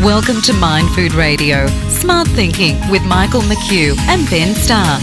Welcome to Mind Food Radio, Smart Thinking with Michael McHugh and Ben Starr.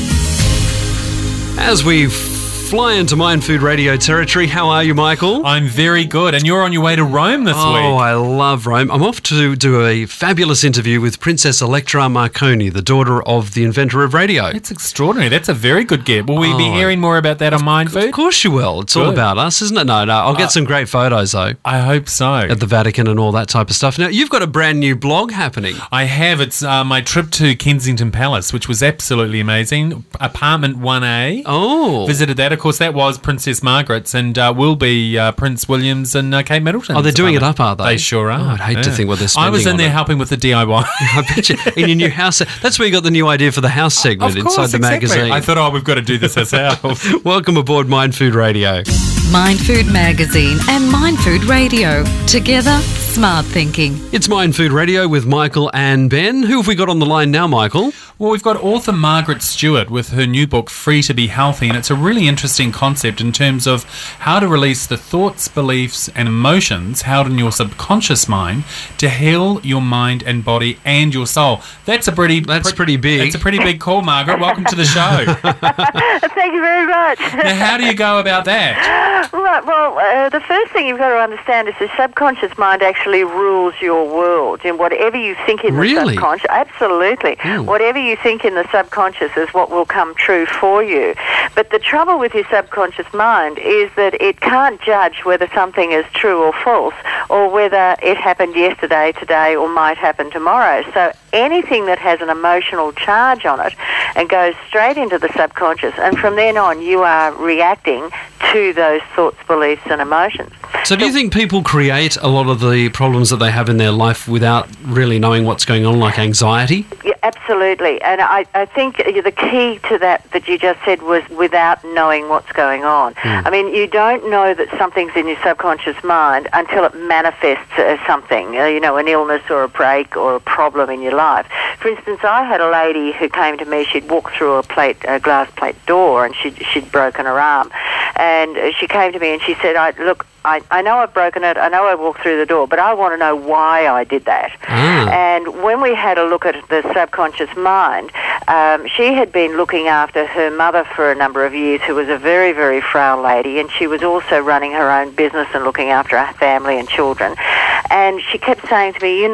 As we fly into Mind Food Radio territory, how are you, Michael? I'm very good, and you're on your way to Rome this week. Oh, I love Rome. I'm off to do a fabulous interview with Princess Electra Marconi, the daughter of the inventor of radio. It's extraordinary. That's a very good get. Will we be hearing more about that on Mind Food? Of course you will. It's all about us, isn't it? No, I'll get some great photos, though. I hope so. At the Vatican and all that type of stuff. Now, you've got a brand new blog happening. I have. It's my trip to Kensington Palace, which was absolutely amazing. Apartment 1A. Oh. Visited that. Of course, that was Princess Margaret's, and will be Prince William's and Kate Middleton's. Oh, they're doing it up, are they? They sure are. Oh, I'd hate to think what they're spending on. I was in there helping with the DIY. I bet you. In your new house. That's where you got the new idea for the house segment inside the magazine. I thought, we've got to do this ourselves. Welcome aboard Mind Food Radio. Mind Food Magazine and Mind Food Radio. Together, smart thinking. It's Mind Food Radio with Michael and Ben. Who have we got on the line now, Michael? Well, we've got author Margaret Stewart with her new book, Free to be Healthy, and it's a really interesting concept in terms of how to release the thoughts, beliefs and emotions held in your subconscious mind to heal your mind and body and your soul. That's pretty big. It's a pretty big call, Margaret. Welcome to the show. Thank you very much. Now, how do you go about that? Right, well, the first thing you've got to understand is the subconscious mind actually rules your world. And whatever you think in the subconscious, absolutely. Whatever you think in the subconscious is what will come true for you. But the trouble with your subconscious mind is that it can't judge whether something is true or false, or whether it happened yesterday, today, or might happen tomorrow. So anything that has an emotional charge on it and goes straight into the subconscious, and from then on you are reacting to those thoughts, beliefs and emotions. So do you think people create a lot of the problems that they have in their life without really knowing what's going on, like anxiety? Yeah, absolutely. And I think the key to that you just said was without knowing what's going on. I mean, you don't know that something's in your subconscious mind until it manifests as something, an illness or a break or a problem in your life. For instance, I had a lady who came to me. She'd walked through a glass plate door, and she'd broken her arm. And she came to me and she said, I know I've broken it, I know I walked through the door, but I want to know why I did that. And when we had a look at the subconscious mind, she had been looking after her mother for a number of years, who was a very, very frail lady, and she was also running her own business and looking after her family and children. And she kept saying to me,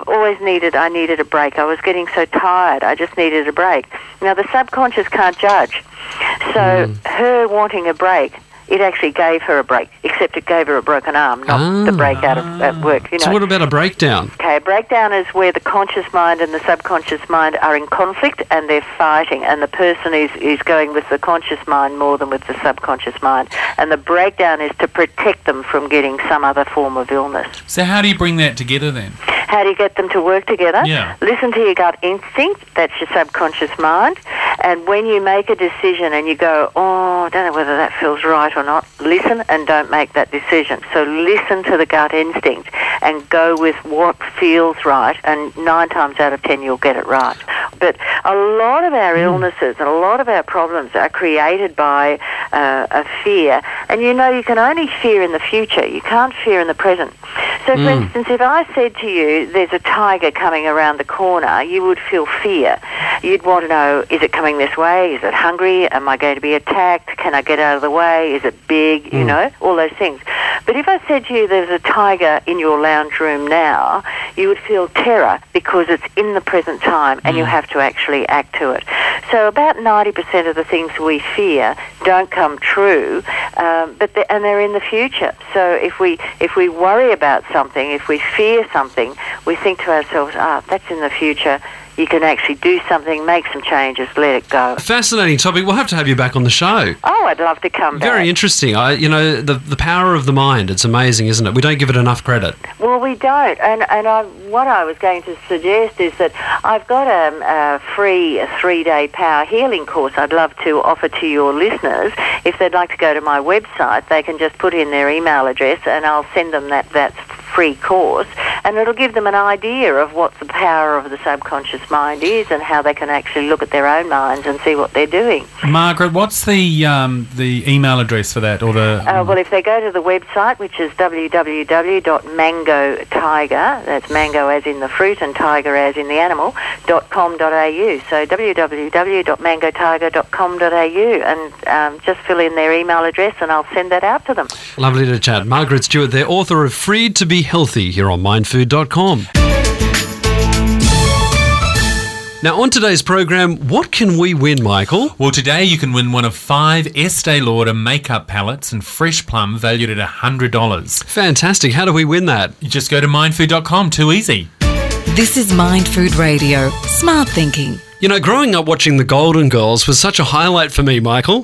I needed a break. I was getting so tired, I just needed a break. Now, the subconscious can't judge. So her wanting a break, it actually gave her a break, except it gave her a broken arm, not the break out of at work. So what about a breakdown? Okay, a breakdown is where the conscious mind and the subconscious mind are in conflict and they're fighting, and the person is going with the conscious mind more than with the subconscious mind. And the breakdown is to protect them from getting some other form of illness. So how do you bring that together then? How do you get them to work together? Yeah. Listen to your gut instinct. That's your subconscious mind. And when you make a decision and you go, I don't know whether that feels right or not, listen and don't make that decision. So listen to the gut instinct and go with what feels right, and 9 times out of 10 you'll get it right. But a lot of our illnesses and a lot of our problems are created by a fear. And you can only fear in the future. You can't fear in the present. So, for instance, if I said to you, there's a tiger coming around the corner, you would feel fear. You'd want to know, is it coming this way? Is it hungry? Am I going to be attacked? Can I get out of the way? Is it big? All those things. But if I said to you, there's a tiger in your lounge room now, you would feel terror because it's in the present time and you have to actually act to it. So about 90% of the things we fear don't come true, but they're in the future. So if we worry about something, if we fear something, we think to ourselves, that's in the future. You can actually do something, make some changes, let it go. Fascinating topic. We'll have to have you back on the show. Oh, I'd love to come back. Very interesting. The power of the mind, it's amazing, isn't it? We don't give it enough credit. Well, we don't. And what I was going to suggest is that I've got a free 3-day power healing course I'd love to offer to your listeners. If they'd like to go to my website, they can just put in their email address and I'll send them that free course. And it'll give them an idea of what the power of the subconscious mind is and how they can actually look at their own minds and see what they're doing. Margaret, what's the email address for that? Or the well, if they go to the website, which is www.mangotiger, that's mango as in the fruit and tiger as in the animal, .com.au. So www.mangotiger.com.au, and just fill in their email address and I'll send that out to them. Lovely to chat. Margaret Stewart, they're author of Freed to be Healthy here on mindfood.com. Now, on today's program, what can we win, Michael? Well, today you can win one of 5 Estee Lauder makeup palettes and fresh plum valued at $100. Fantastic. How do we win that? You just go to mindfood.com. Too easy. This is Mind Food Radio. Smart thinking. You know, growing up watching the Golden Girls was such a highlight for me, Michael.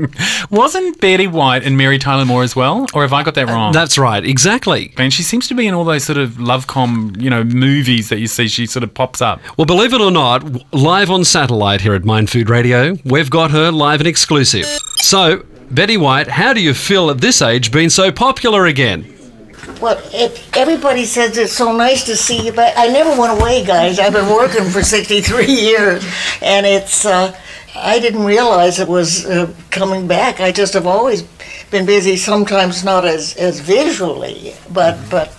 Wasn't Betty White and Mary Tyler Moore as well? Or have I got that wrong? That's right, exactly. And she seems to be in all those sort of love-com, movies that you see. She sort of pops up. Well, believe it or not, live on satellite here at Mind Food Radio, we've got her live and exclusive. So, Betty White, how do you feel at this age being so popular again? Well, everybody says it's so nice to see you back. I never went away, guys. I've been working for 63 years, and it's. I didn't realize it was coming back. I just have always been busy. Sometimes not as visually, but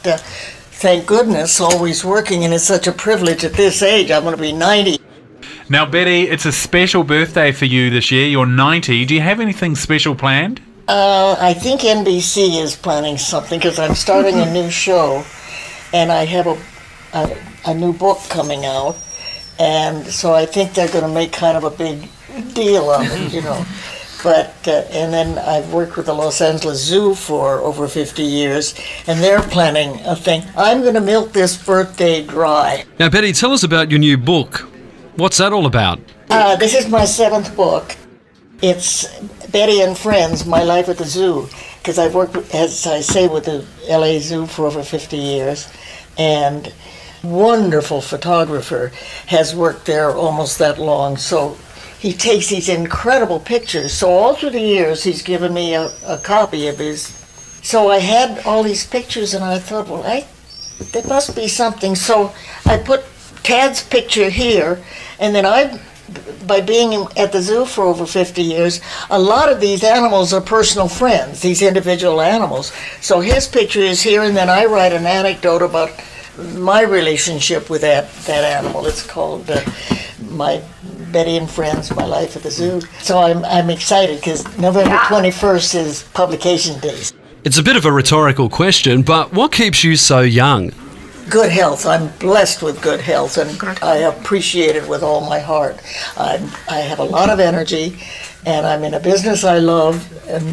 thank goodness, always working. And it's such a privilege at this age. I'm going to be 90. Now, Betty, it's a special birthday for you this year. You're 90. Do you have anything special planned? I think NBC is planning something because I'm starting a new show, and I have a new book coming out, and so I think they're going to make kind of a big deal of it, But and then I've worked with the Los Angeles Zoo for over 50 years, and they're planning a thing. I'm going to milk this birthday dry. Now, Betty, tell us about your new book. What's that all about? This is my 7th book. It's Betty and Friends, My Life at the Zoo, because I've worked, as I say, with the LA Zoo for over 50 years, and wonderful photographer has worked there almost that long, so he takes these incredible pictures. So all through the years, he's given me a copy of his. So I had all these pictures, and I thought, well, there must be something. So I put Tad's picture here, and then by being at the zoo for over 50 years, a lot of these animals are personal friends, these individual animals. So his picture is here, and then I write an anecdote about my relationship with that animal. It's called My Betty and Friends, My Life at the Zoo. So I'm excited because November 21st is publication day. It's a bit of a rhetorical question, but what keeps you so young? Good health. I'm blessed with good health, and I appreciate it with all my heart. I have a lot of energy, and I'm in a business I love, and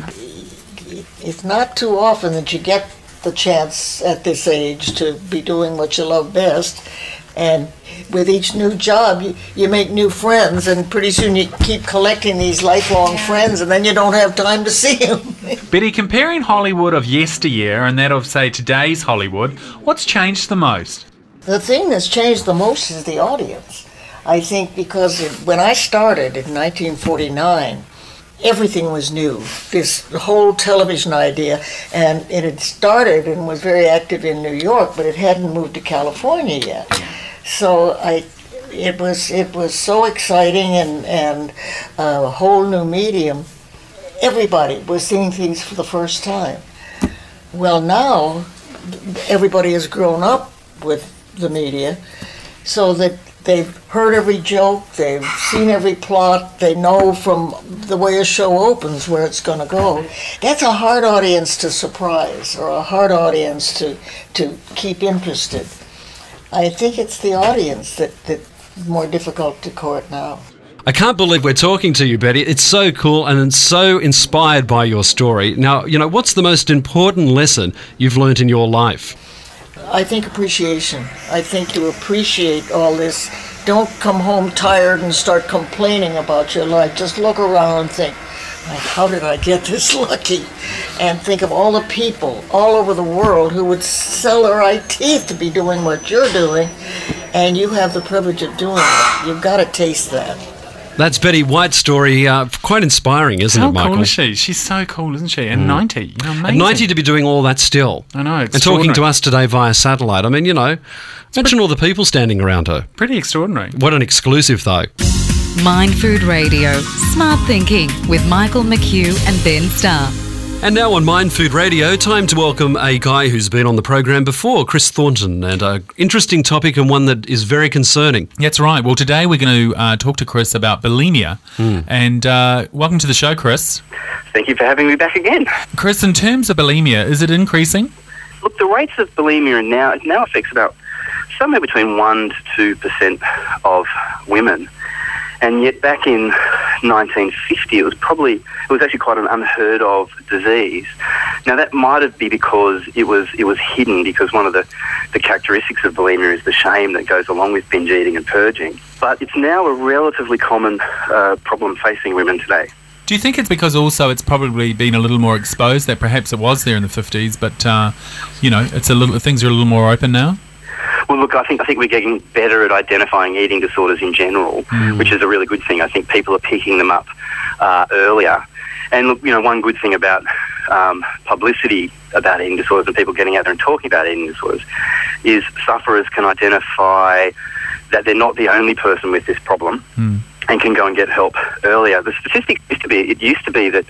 it's not too often that you get the chance at this age to be doing what you love best. And with each new job, you make new friends, and pretty soon you keep collecting these lifelong friends, and then you don't have time to see them. Betty, comparing Hollywood of yesteryear and that of, say, today's Hollywood, what's changed the most? The thing that's changed the most is the audience. I think because when I started in 1949, everything was new, this whole television idea, and it had started and was very active in New York, but it hadn't moved to California yet. So it was so exciting and a whole new medium. Everybody was seeing things for the first time. Well, now everybody has grown up with the media, so that they've heard every joke, they've seen every plot, they know from the way a show opens where it's going to go. That's a hard audience to surprise, or a hard audience to keep interested. I think it's the audience that's more difficult to court now. I can't believe we're talking to you, Betty. It's so cool and so inspired by your story. Now, what's the most important lesson you've learned in your life? I think appreciation. I think you appreciate all this. Don't come home tired and start complaining about your life. Just look around and think, how did I get this lucky? And think of all the people all over the world who would sell their eye teeth to be doing what you're doing, and you have the privilege of doing it. You've got to taste that. That's Betty White's story. Quite inspiring, isn't it, Michael? How cool is she? She's so cool, isn't she? And 90. You know, amazing. At 90 to be doing all that still. I know. And talking to us today via satellite. I mean, imagine all the people standing around her. Pretty extraordinary. What an exclusive, though. Mind Food Radio, Smart Thinking with Michael McHugh and Ben Starr. And now on Mind Food Radio, time to welcome a guy who's been on the program before, Chris Thornton, and an interesting topic and one that is very concerning. That's right. Well, today we're going to talk to Chris about bulimia. And welcome to the show, Chris. Thank you for having me back again. Chris, in terms of bulimia, is it increasing? Look, the rates of bulimia now affects about somewhere between 1 to 2% of women. And yet back in 1950, it was actually quite an unheard of disease. Now that might be because it was hidden, because one of the characteristics of bulimia is the shame that goes along with binge eating and purging. But it's now a relatively common problem facing women today. Do you think it's because also it's probably been a little more exposed, that perhaps it was there in the 50s, but things are a little more open now? Well, look, I think we're getting better at identifying eating disorders in general, which is a really good thing. I think people are picking them up earlier. And look, one good thing about publicity about eating disorders and people getting out there and talking about eating disorders is sufferers can identify that they're not the only person with this problem and can go and get help earlier. The statistic used to be that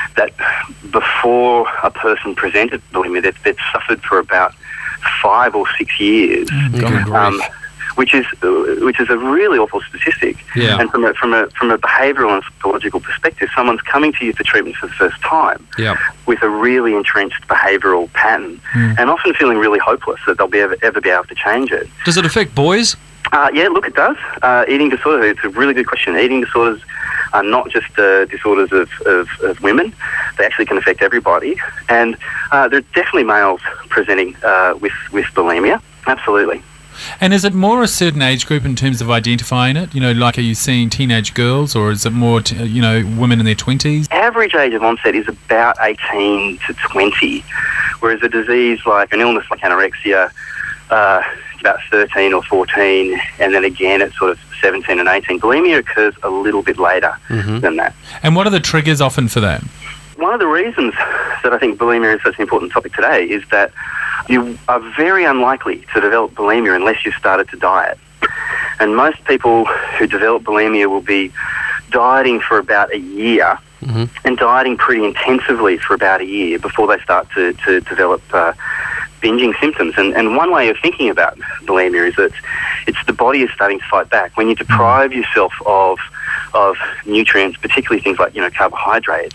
before a person presented bulimia, they'd suffered for about 5 or 6 years, which is a really awful statistic. Yeah. And from a behavioural and psychological perspective, someone's coming to you for treatment for the first time with a really entrenched behavioural pattern and often feeling really hopeless that they'll ever be able to change it. Does it affect boys? Yeah, look, it does. Eating disorders, it's a really good question. Eating disorders are not just disorders of women. They actually can affect everybody. And there are definitely males presenting with bulimia. Absolutely. And is it more a certain age group in terms of identifying it? Are you seeing teenage girls, or is it more, women in their 20s? Average age of onset is about 18 to 20, whereas a disease like an illness like anorexia, it's about 13 or 14, and then again at sort of 17 and 18. Bulimia occurs a little bit later than that. And what are the triggers often for that? One of the reasons that I think bulimia is such an important topic today is that you are very unlikely to develop bulimia unless you've started to diet. And most people who develop bulimia will be dieting for about a year and dieting pretty intensively for about a year before they start to develop binging symptoms. And one way of thinking about bulimia is that it's the body is starting to fight back. When you deprive yourself of nutrients, particularly things like carbohydrates,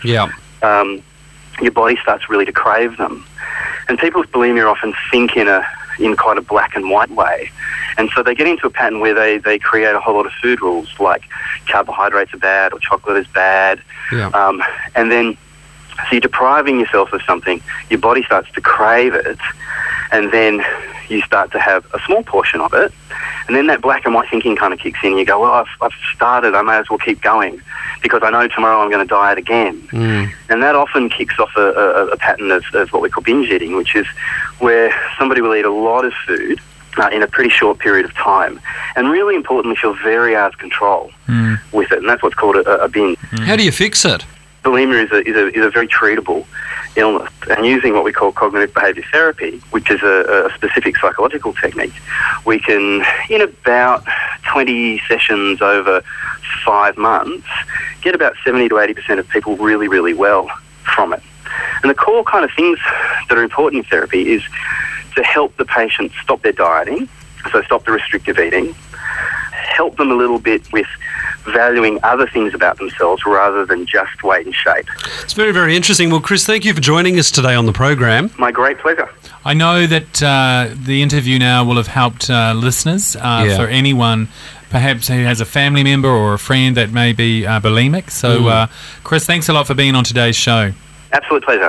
your body starts really to crave them. And people with bulimia often think in quite a black and white way. And so they get into a pattern where they create a whole lot of food rules, like carbohydrates are bad or chocolate is bad. And then, so you're depriving yourself of something, your body starts to crave it, and then you start to have a small portion of it, and then that black and white thinking kind of kicks in. You go, well, I've started, I may as well keep going, because I know tomorrow I'm going to diet again. And that often kicks off a pattern of what we call binge eating, which is where somebody will eat a lot of food in a pretty short period of time, and really importantly feel very out of control with it, and that's what's called a binge. How do you fix it? Bulimia is a very treatable illness, and using what we call cognitive behaviour therapy, which is a specific psychological technique, we can, in about 20 sessions over 5 months, get about 70 to 80% of people really, really well from it. And the core kind of things that are important in therapy is to help the patient stop their dieting, so stop the restrictive eating, help them a little bit with valuing other things about themselves rather than just weight and shape. It's very, very interesting. Well, Chris, thank you for joining us today on the program. My great pleasure. I know that the interview now will have helped listeners, for anyone perhaps who has a family member or a friend that may be bulimic. So, Chris, thanks a lot for being on today's show. Absolute pleasure.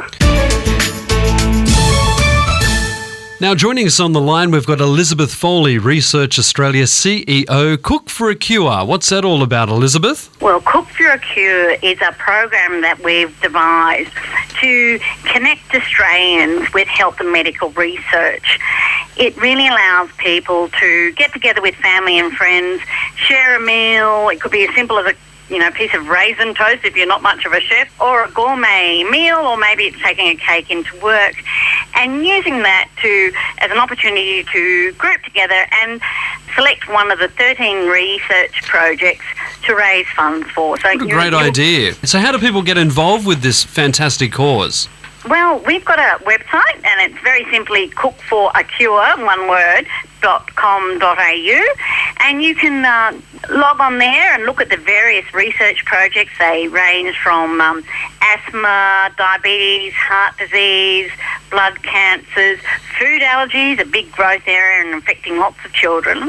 Now, joining us on the line, we've got Elizabeth Foley, Research Australia CEO, Cook for a Cure. What's that all about, Elizabeth? Well, Cook for a Cure is a program that we've devised to connect Australians with health and medical research. It really allows people to get together with family and friends, share a meal. It could be as simple as a piece of raisin toast if you're not much of a chef, or a gourmet meal, or maybe it's taking a cake into work, and using that as an opportunity to group together and select one of the 13 research projects to raise funds for. So what a great idea. So how do people get involved with this fantastic cause? Well, we've got a website, and it's very simply cookforacure.com.au, and you can log on there and look at the various research projects. They range from asthma, diabetes, heart disease, blood cancers, food allergies, a big growth area and affecting lots of children.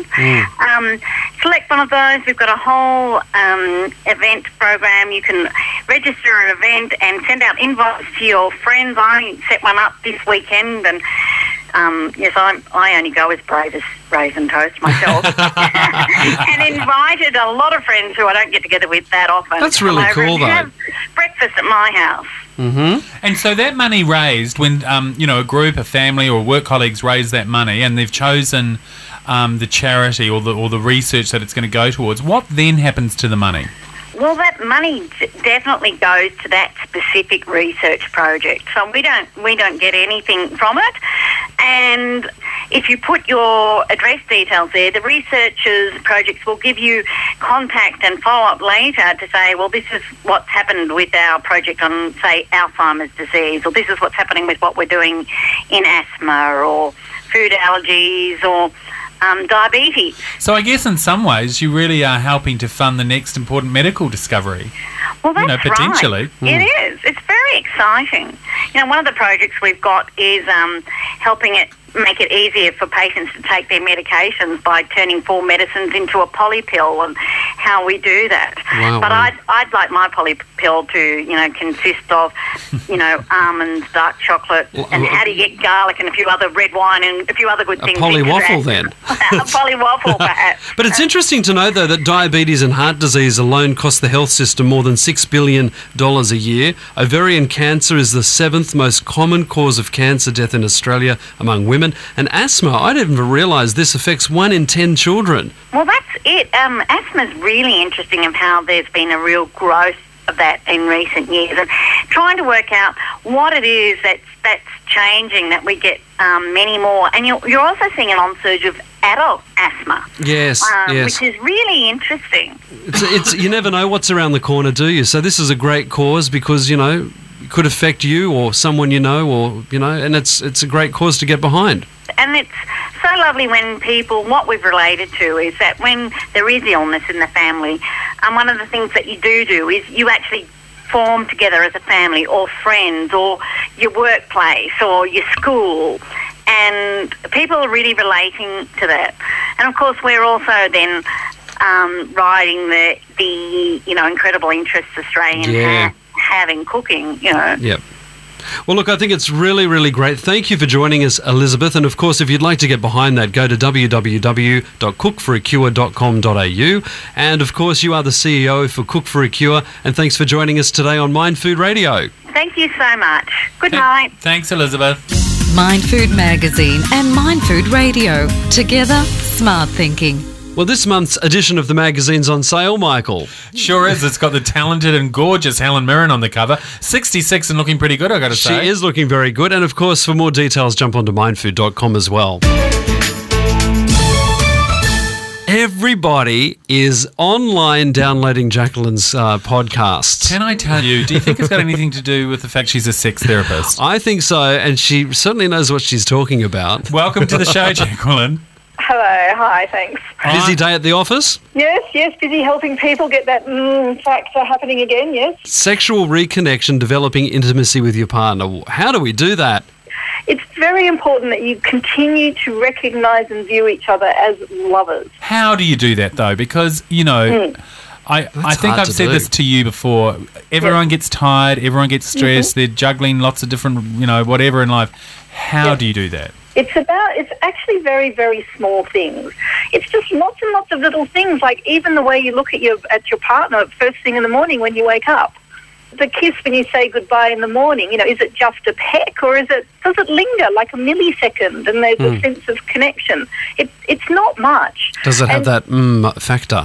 Select one of those. We've got a whole event program. You can register an event and send out invites to your friends. I set one up this weekend, and yes, I only go as brave as raisin toast myself, and invited a lot of friends who I don't get together with that often. That's really cool, though. Have breakfast at my house. Mm-hmm. And so that money raised, when a group, a family, or work colleagues raise that money, and they've chosen the charity or the research that it's going to go towards, what then happens to the money? Well, that money definitely goes to that specific research project. So we don't get anything from it. And if you put your address details there, the researchers' projects will give you contact and follow-up later to say, well, this is what's happened with our project on, say, Alzheimer's disease, or this is what's happening with what we're doing in asthma or food allergies or diabetes. So I guess in some ways you really are helping to fund the next important medical discovery. Well, that's potentially. Right. It is. It's very exciting. One of the projects we've got is helping make it easier for patients to take their medications by turning 4 medicines into a polypill, and how we do that. Wow, but wow. I'd like my polypill to, consist of, almonds, dark chocolate, and how do you get garlic and a few other red wine and a few other good things. A polywaffle then. A polywaffle, perhaps. But it's interesting to know, though, that diabetes and heart disease alone cost the health system more than $6 billion a year. Ovarian cancer is the 7th most common cause of cancer death in Australia among women. And asthma, I didn't even realise this affects 1 in 10 children. Well, that's it. Asthma is really interesting of how there's been a real growth of that in recent years, and trying to work out what it is that's changing, that we get many more. And you're also seeing an onsurge of adult asthma. Yes, yes. Which is really interesting. It's you never know what's around the corner, do you? So this is a great cause because, it could affect you or someone and it's a great cause to get behind. And it's so lovely when what we've related to is that when there is illness in the family, one of the things that you do is you actually form together as a family, or friends, or your workplace, or your school, and people are really relating to that. And of course we're also then riding the incredible interest Australians have in cooking, Yep. Well, look, I think it's really, really great. Thank you for joining us, Elizabeth. And, of course, if you'd like to get behind that, go to www.cookforacure.com.au. And, of course, you are the CEO for Cook for a Cure. And thanks for joining us today on Mind Food Radio. Thank you so much. Good night. Thanks, Elizabeth. Mind Food Magazine and Mind Food Radio. Together, smart thinking. Well, this month's edition of the magazine's on sale, Michael. Sure is. It's got the talented and gorgeous Helen Mirren on the cover. 66 and looking pretty good, I got to say. She is looking very good. And, of course, for more details, jump onto mindfood.com as well. Everybody is online downloading Jacqueline's podcasts. Can I tell you, do you think it's got anything to do with the fact she's a sex therapist? I think so, and she certainly knows what she's talking about. Welcome to the show, Jacqueline. Hello, hi, thanks. Busy day at the office? Yes, busy helping people get that factor happening again, yes. Sexual reconnection, developing intimacy with your partner. How do we do that? It's very important that you continue to recognise and view each other as lovers. How do you do that, though? Because, I think I've said this to you before. Everyone gets tired, everyone gets stressed, they're juggling lots of different, whatever in life. How do you do that? It's actually very, very small things. It's just lots and lots of little things, like even the way you look at your partner first thing in the morning when you wake up. The kiss when you say goodbye in the morning, is it just a peck, or does it linger like a millisecond and there's a sense of connection? It's not much. Does it have that factor?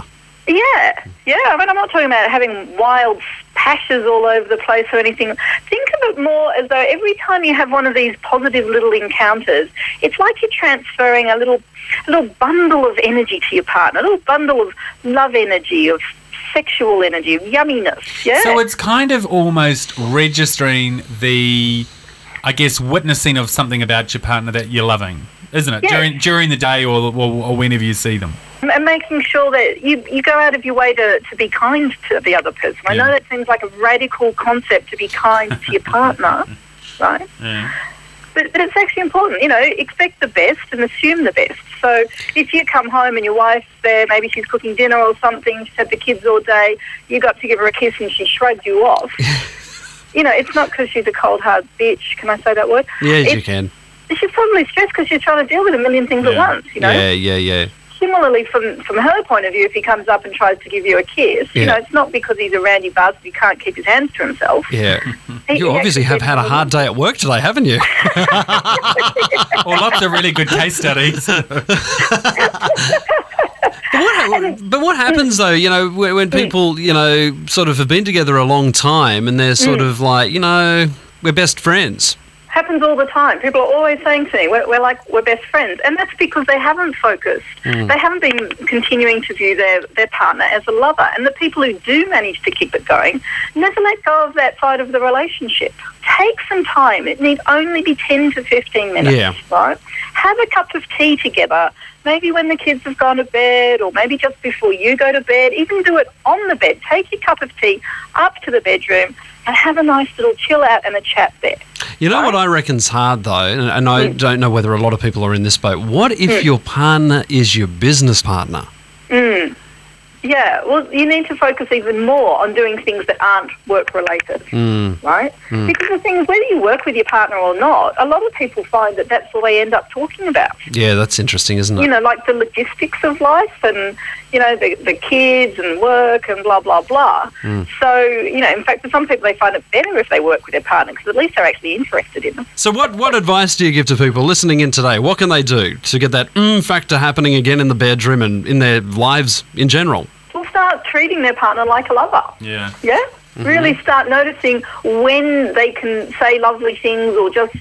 Yeah. I mean, I'm not talking about having wild pashes all over the place or anything. Think of it more as though every time you have one of these positive little encounters, it's like you're transferring a little bundle of energy to your partner, a little bundle of love energy, of sexual energy, of yumminess. Yeah. So it's kind of almost registering the, I guess, witnessing of something about your partner that you're loving, isn't it? Yes. During the day or whenever you see them. And making sure that you go out of your way to be kind to the other person. I know that seems like a radical concept, to be kind to your partner, right? Yeah. But it's actually important, expect the best and assume the best. So if you come home and your wife's there, maybe she's cooking dinner or something, she's had the kids all day, you got to give her a kiss and she shrugged you off. It's not because she's a cold, hard bitch. Can I say that word? Yes, you can. She's probably stressed because she's trying to deal with a million things at once, Yeah. Similarly, from her point of view, if he comes up and tries to give you a kiss, it's not because he's a randy bastard who can't keep his hands to himself. Yeah. You obviously have had a hard day at work today, haven't you? Or lots of really good case studies. But what happens though, when people, sort of have been together a long time and they're sort of like, we're best friends. Happens all the time. People are always saying to me, we're best friends. And that's because they haven't focused. They haven't been continuing to view their partner as a lover. And the people who do manage to keep it going never let go of that side of the relationship. Take some time. It need only be 10 to 15 minutes, right? Have a cup of tea together, maybe when the kids have gone to bed or maybe just before you go to bed. Even do it on the bed. Take your cup of tea up to the bedroom and have a nice little chill out and a chat there. You know what I reckon's hard though, and I don't know whether a lot of people are in this boat. What if your partner is your business partner? Yeah, well, you need to focus even more on doing things that aren't work-related, right? Because the thing is, whether you work with your partner or not, a lot of people find that that's all they end up talking about. Yeah, that's interesting, isn't it? Like the logistics of life and, the kids and work and blah, blah, blah. So, in fact, for some people, they find it better if they work with their partner because at least they're actually interested in them. So what advice do you give to people listening in today? What can they do to get that factor happening again in the bedroom and in their lives in general? Will start treating their partner like a lover. Yeah. Yeah? Really start noticing when they can say lovely things or just,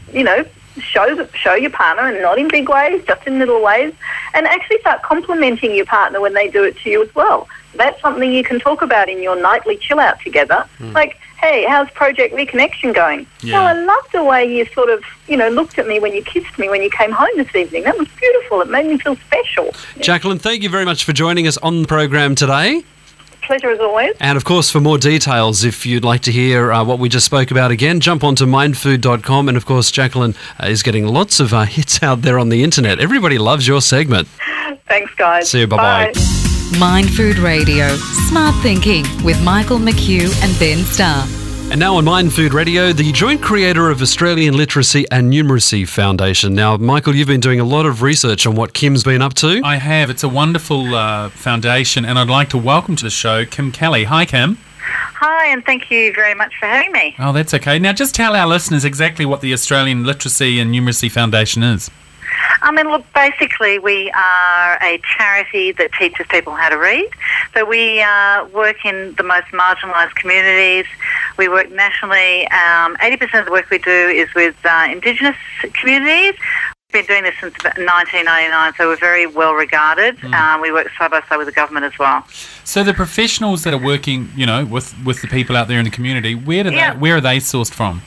show your partner, and not in big ways, just in little ways, and actually start complimenting your partner when they do it to you as well. That's something you can talk about in your nightly chill out together. Like, hey, how's Project Reconnection going? Yeah. Oh, I love the way you sort of, looked at me when you kissed me when you came home this evening. That was beautiful. It made me feel special. Jacqueline, thank you very much for joining us on the program today. Pleasure as always. And of course, for more details, if you'd like to hear what we just spoke about again, jump onto mindfood.com. And of course, Jacqueline is getting lots of hits out there on the internet. Everybody loves your segment. Thanks, guys. See you. Bye-bye. Mind Food Radio, Smart Thinking with Michael McHugh and Ben Starr. And now on Mind Food Radio, the joint creator of Australian Literacy and Numeracy Foundation. Now, Michael, you've been doing a lot of research on what Kim's been up to. I have. It's a wonderful foundation, and I'd like to welcome to the show Kim Kelly. Hi, Kim. Hi, and thank you very much for having me. Oh, that's okay. Now, just tell our listeners exactly what the Australian Literacy and Numeracy Foundation is. Look, basically we are a charity that teaches people how to read. So we work in the most marginalised communities. We work nationally. 80% of the work we do is with Indigenous communities. We've been doing this since about 1999, so we're very well regarded. We work side by side with the government as well. So the professionals that are working, with the people out there in the community, where are they sourced from?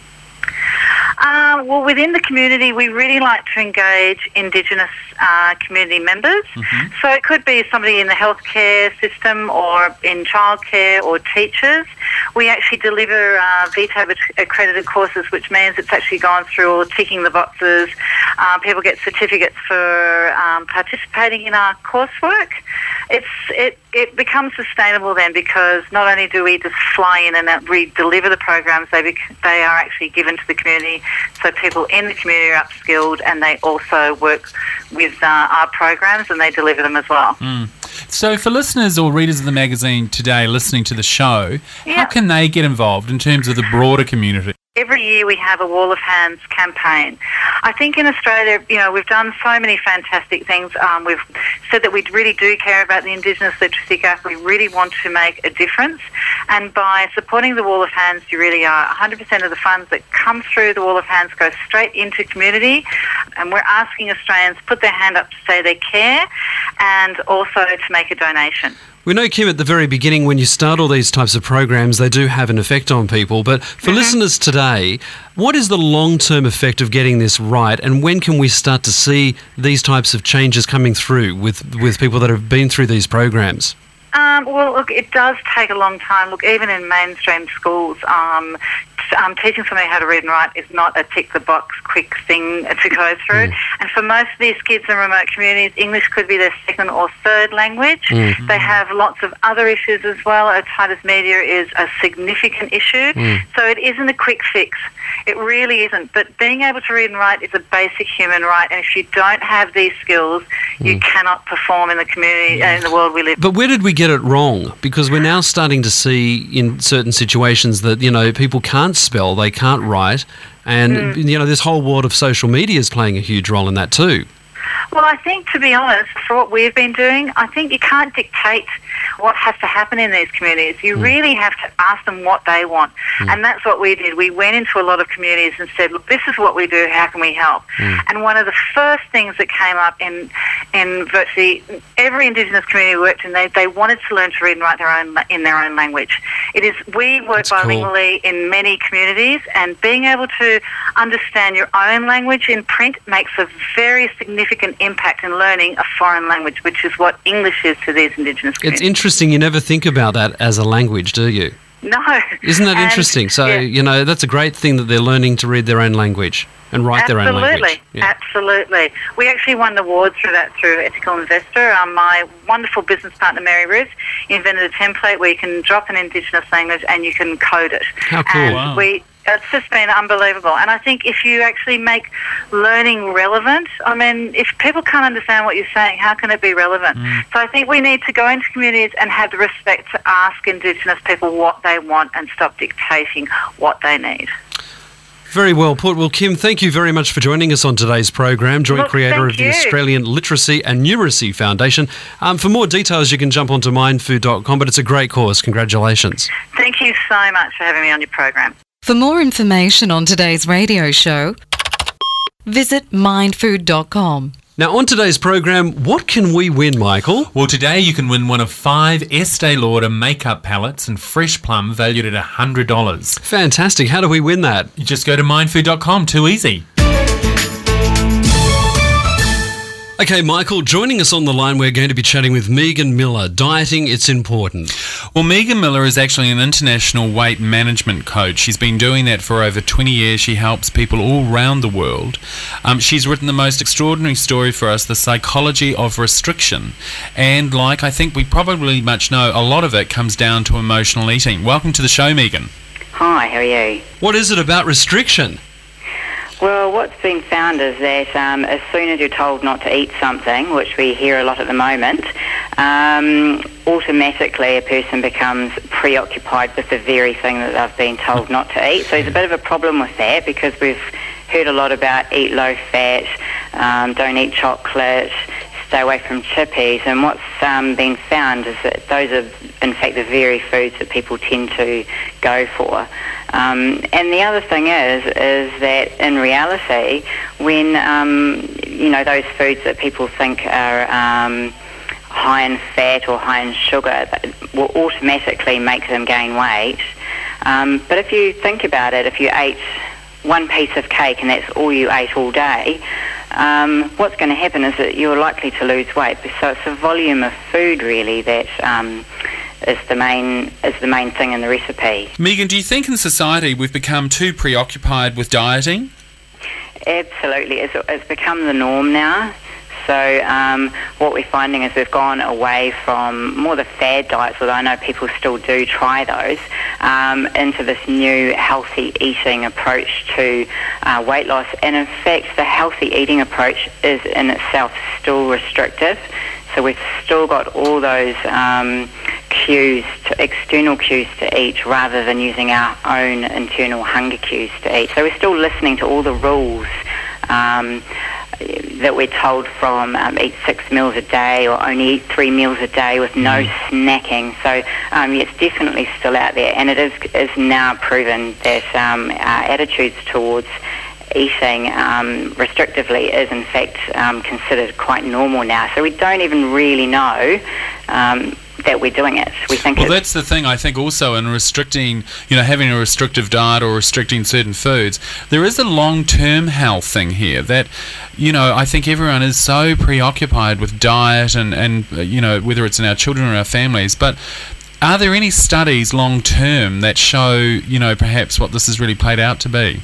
Well, within the community, we really like to engage Indigenous community members. So it could be somebody in the healthcare system or in childcare or teachers. We actually deliver VTAB accredited courses, which means it's actually gone through all ticking the boxes. People get certificates for participating in our coursework. It becomes sustainable then, because not only do we just fly in and we deliver the programs, they are actually given to the community, so people in the community are upskilled, and they also work with our programs and they deliver them as well. So for listeners or readers of the magazine today listening to the show, how can they get involved in terms of the broader community? Every year we have a Wall of Hands campaign. I think in Australia, we've done so many fantastic things. We've said that we really do care about the Indigenous literacy gap. We really want to make a difference. And by supporting the Wall of Hands, you really are. 100% of the funds that come through the Wall of Hands go straight into community. And we're asking Australians to put their hand up to say they care and also to make a donation. We know, Kim, at the very beginning, when you start all these types of programs, they do have an effect on people. But for listeners today, what is the long-term effect of getting this right, and when can we start to see these types of changes coming through with people that have been through these programs? Well, look, it does take a long time. Look, even in mainstream schools, teaching somebody how to read and write is not a tick-the-box quick thing to go through. And for most of these kids in remote communities, English could be their second or third language. They have lots of other issues as well. Otitis media is a significant issue. So it isn't a quick fix. It really isn't. But being able to read and write is a basic human right. And if you don't have these skills, you cannot perform in the community and in the world we live in. But where did we get it wrong? Because we're now starting to see in certain situations that, people can't spell, they can't write. And, this whole world of social media is playing a huge role in that too. Well, I think, to be honest, for what we've been doing, I think you can't dictate what has to happen in these communities. You really have to ask them what they want. And that's what we did. We went into a lot of communities and said, look, this is what we do, how can we help? And one of the first things that came up in virtually every Indigenous community we worked in, they wanted to learn to read and write in their own language. We work bilingually in many communities, and being able to understand your own language in print makes a very significant impact in learning a foreign language, which is what English is to these Indigenous communities. It's interesting, you never think about that as a language, do you? No. Isn't that interesting? So, that's a great thing that they're learning to read their own language and write their own language. Absolutely. We actually won the award through Ethical Investor. My wonderful business partner, Mary Ruth, invented a template where you can drop an Indigenous language and you can code it. How cool. And it's just been unbelievable. And I think if you actually make learning relevant, if people can't understand what you're saying, how can it be relevant? So I think we need to go into communities and have the respect to ask Indigenous people what they want and stop dictating what they need. Very well put. Well, Kim, thank you very much for joining us on today's program, joint creator of the Australian Literacy and Numeracy Foundation. For more details, you can jump onto mindfood.com, but it's a great cause. Congratulations. Thank you so much for having me on your program. For more information on today's radio show, visit mindfood.com. Now, on today's program, what can we win, Michael? Well, today you can win one of 5 Estee Lauder makeup palettes and fresh plum valued at $100. Fantastic. How do we win that? You just go to mindfood.com. Too easy. Okay, Michael, joining us on the line, we're going to be chatting with Megan Miller. Dieting, it's important. Well, Megan Miller is actually an international weight management coach. She's been doing that for over 20 years. She helps people all around the world. She's written the most extraordinary story for us, The Psychology of Restriction. And like I think we probably much know, a lot of it comes down to emotional eating. Welcome to the show, Megan. Hi, how are you? What is it about restriction? Well, what's been found is that as soon as you're told not to eat something, which we hear a lot at the moment, automatically a person becomes preoccupied with the very thing that they've been told not to eat. So there's a bit of a problem with that, because we've heard a lot about eat low fat, don't eat chocolate, stay away from chippies, and what's been found is that those are in fact the very foods that people tend to go for. And the other thing is that in reality, when those foods that people think are high in fat or high in sugar will automatically make them gain weight. But if you think about it, if you ate one piece of cake and that's all you ate all day, what's going to happen is that you're likely to lose weight. So it's the volume of food really that is the main thing in the recipe. Megan, do you think in society we've become too preoccupied with dieting? Absolutely. It's become the norm now. So what we're finding is we've gone away from more the fad diets, although I know people still do try those, into this new healthy eating approach to weight loss. And in fact, the healthy eating approach is in itself still restrictive. So we've still got all those external cues to eat rather than using our own internal hunger cues to eat. So we're still listening to all the rules that we're told from eat 6 meals a day or only eat 3 meals a day with no snacking. So it's definitely still out there, and it is now proven that our attitudes towards eating restrictively is in fact considered quite normal now. So we don't even really know that we're doing it. We think that's the thing, I think, also in restricting, having a restrictive diet or restricting certain foods, there is a long-term health thing here that, I think everyone is so preoccupied with diet and whether it's in our children or our families, but are there any studies long-term that show, perhaps what this has really played out to be?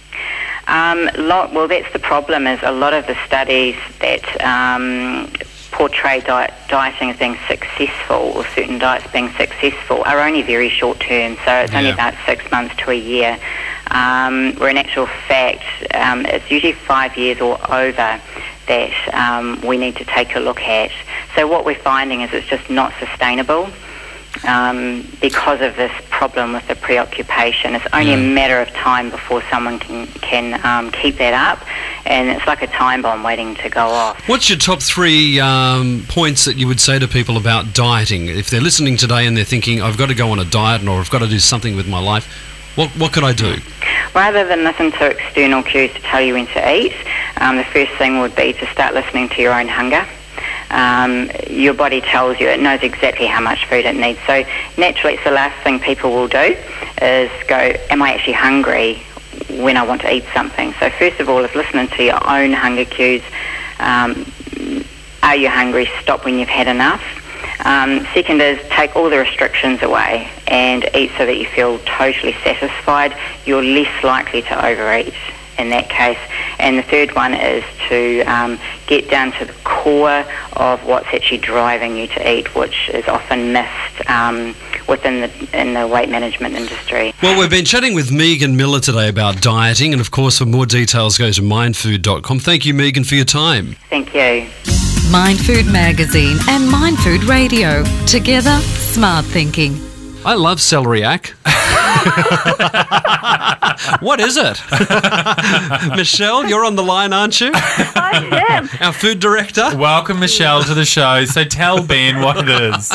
Well, that's the problem, is a lot of the studies that portray dieting as being successful, or certain diets being successful, are only very short term, so it's only about 6 months to a year, where in actual fact it's usually 5 years or over that we need to take a look at. So what we're finding is it's just not sustainable. Because of this problem with the preoccupation. It's only a matter of time before someone can keep that up, and it's like a time bomb waiting to go off. What's your top 3 points that you would say to people about dieting? If they're listening today and they're thinking, I've got to go on a diet or I've got to do something with my life, what could I do? Rather than listen to external cues to tell you when to eat, the first thing would be to start listening to your own hunger. Your body tells you, it knows exactly how much food it needs. So naturally, it's the last thing people will do is go, am I actually hungry when I want to eat something? So first of all is listening to your own hunger cues. Are you hungry? Stop when you've had enough. Second is take all the restrictions away and eat so that you feel totally satisfied. You're less likely to overeat in that case. And the third one is to get down to the core of what's actually driving you to eat, which is often missed in the weight management industry. Well, we've been chatting with Megan Miller today about dieting, and of course for more details go to mindfood.com. Thank you, Megan, for your time. Thank you. Mind Food Magazine and Mind Food Radio. Together, smart thinking. I love celeriac. What is it? Michelle, you're on the line, aren't you? I am. Our food director. Welcome, Michelle, to the show. So tell Ben what it is.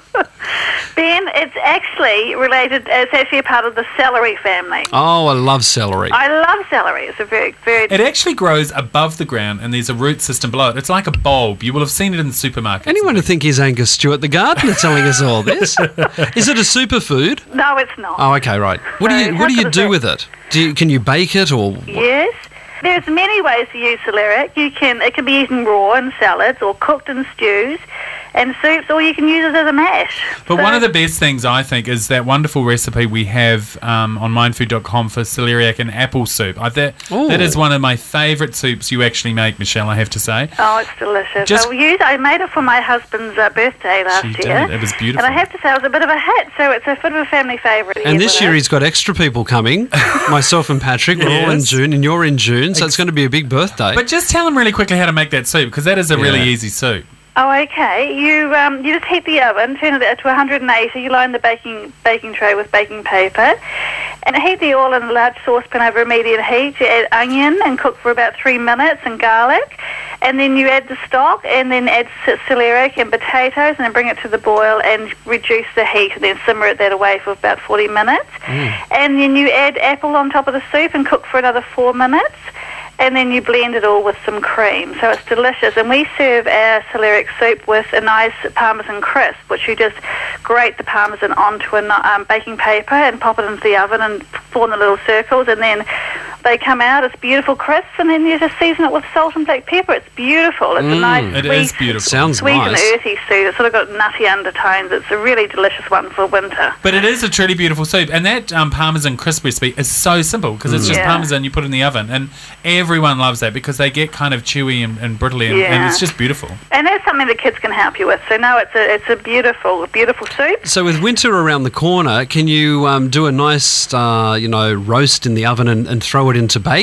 Ben, it's actually related, it's actually a part of the celery family. Oh, I love celery. I love celery. It's a very, very... It actually grows above the ground and there's a root system below it. It's like a bulb. You will have seen it in the supermarket. Anyone would think he's Angus Stewart, the gardener, telling us all this. Is it a superfood? No, it's not. Oh, okay, right. What do you do with it? Can you bake it or... Yes. There's many ways to use celeriac. It can be eaten raw in salads or cooked in stews and soups, or you can use it as a mash. But one of the best things, I think, is that wonderful recipe we have on mindfood.com for celeriac and apple soup. That is one of my favourite soups you actually make, Michelle, I have to say. Oh, it's delicious. I made it for my husband's birthday last year. It was beautiful. And I have to say, it was a bit of a hit, so it's a bit of a family favourite. And this year he's got extra people coming. Myself and Patrick, we're all in June, and you're in June, so it's going to be a big birthday. But just tell them really quickly how to make that soup, because that is a really easy soup. Oh, okay. You just heat the oven, turn it to 180. You line the baking tray with baking paper, and heat the oil in a large saucepan over a medium heat. You add onion and cook for about 3 minutes, and garlic, and then you add the stock, and then add celeriac and potatoes, and then bring it to the boil and reduce the heat, and then simmer it that away for about 40 minutes. And then you add apple on top of the soup and cook for another 4 minutes. And then you blend it all with some cream. So it's delicious. And we serve our celeriac soup with a nice Parmesan crisp, which you just grate the Parmesan onto a baking paper and pop it into the oven and form the little circles. And then they come out as beautiful crisps, and then you just season it with salt and black pepper. It's beautiful. It's a nice, it is beautiful. Sounds sweet nice. and earthy soup. It's sort of got nutty undertones. It's a really delicious one for winter. But it is a truly beautiful soup. And that Parmesan crisp recipe is so simple, because it's just Parmesan you put in the oven. And everyone loves that because they get kind of chewy and brittly, and it's just beautiful. And that's something the kids can help you with. So no, it's a beautiful, beautiful soup. So with winter around the corner, can you do a nice, roast in the oven and throw it into bake?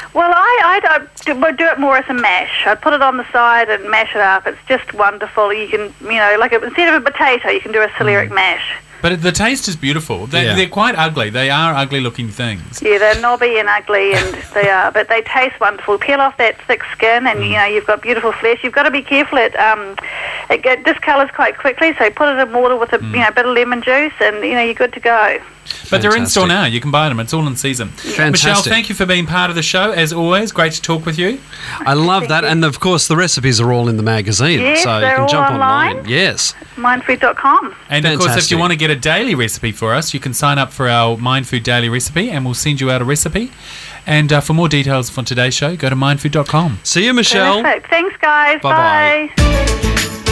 Well, I would do it more as a mash. I'd put it on the side and mash it up. It's just wonderful. You can, like instead of a potato, you can do a celeriac mash. But the taste is beautiful. They're quite ugly. They are ugly-looking things. Yeah, they're knobby and ugly, and they are, but they taste wonderful. Peel off that thick skin, and you've got beautiful flesh. You've got to be careful; it discolours quite quickly. So put it in water with a bit of lemon juice, and you're good to go. But they're in store now. You can buy them. It's all in season. Fantastic. Michelle, thank you for being part of the show. As always, great to talk with you. I love that. And, of course, the recipes are all in the magazine. Yes, so you they're can all jump online. Yes. Mindfood.com. And, of course, if you want to get a daily recipe for us, you can sign up for our Mindfood Daily Recipe, and we'll send you out a recipe. And for more details for today's show, go to mindfood.com. See you, Michelle. Perfect. Thanks, guys. Bye-bye. Bye.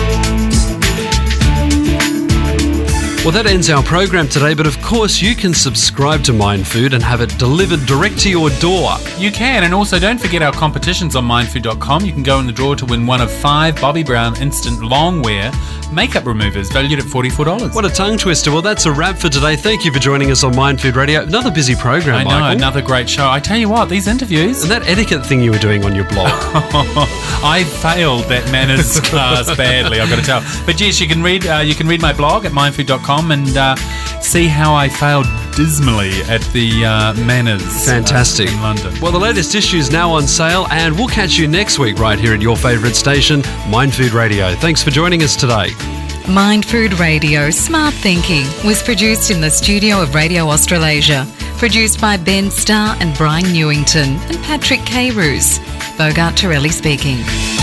Well, that ends our program today, but of course you can subscribe to Mind Food and have it delivered direct to your door. You can, and also don't forget our competitions on mindfood.com. You can go in the draw to win one of 5 Bobbi Brown Instant Longwear makeup removers valued at $44. What a tongue twister. Well, that's a wrap for today. Thank you for joining us on Mind Food Radio. Another busy program, I know, Michael. another great show. I tell you what, these interviews... And that etiquette thing you were doing on your blog. I failed that manners class badly, I've got to tell. But yes, you can read my blog at mindfood.com and see how I failed dismally at the manners. Fantastic. In London. Well, the latest issue is now on sale, and we'll catch you next week right here at your favourite station, Mind Food Radio. Thanks for joining us today. Mind Food Radio Smart Thinking was produced in the studio of Radio Australasia. Produced by Ben Starr and Brian Newington and Patrick K. Roos. Bogart Torelli speaking.